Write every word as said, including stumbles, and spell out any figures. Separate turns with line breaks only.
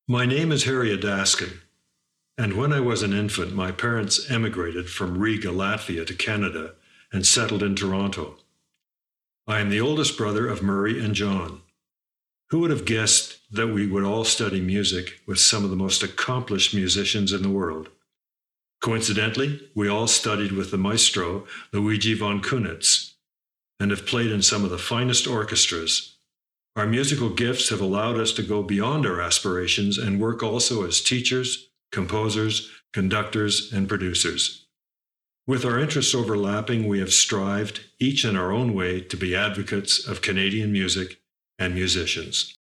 My name is Harry Adaskin, and when I was an infant, my parents emigrated from Riga, Latvia to Canada and settled in Toronto. I am the oldest brother of Murray and John. Who would have guessed that we would all study music with some of the most accomplished musicians in the world? Coincidentally, we all studied with the maestro Luigi von Kunitz and have played in some of the finest orchestras. Our musical gifts have allowed us to go beyond our aspirations and work also as teachers, composers, conductors, and producers. With our interests overlapping, we have strived, each in our own way, to be advocates of Canadian music and musicians.